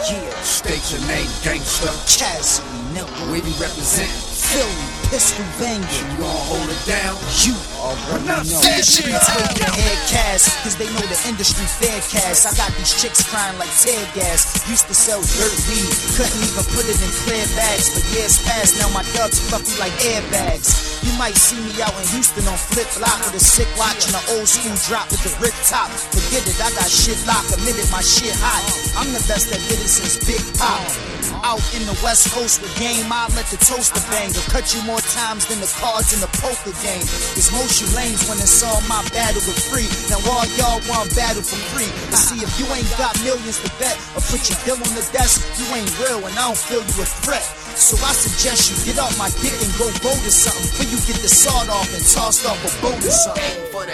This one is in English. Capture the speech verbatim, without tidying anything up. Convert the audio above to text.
Yeah, State your name, gangsta. Cassidy, nigga. Where you represent? Philly, Pennsylvania. You gon' hold it down? You already know. That shit. Wave your head cast, cause they know the industry fair cast. I got these chicks crying like tear gas. Used to sell dirt weed, couldn't even put it in clear bags. For years past, now my dubs fluffy like airbags. You might see me out in Houston on flip flop with a sick watch and an old school drop with the rip top. Forget it, I got shit locked, admitted my shit hot. I'm the best that did it since Big Pop. Out in the West Coast with game, I let the toaster bang. I'll cut you more times than the cards in the poker game. Cause most you lames when it's all my battle with free. Now all y'all want battle for free. But see, if you ain't got millions to bet or put your bill on the desk, you ain't real and I don't feel you a threat. So I suggest you get off my dick and go vote or something before you get the sawed off and tossed off a boat or something.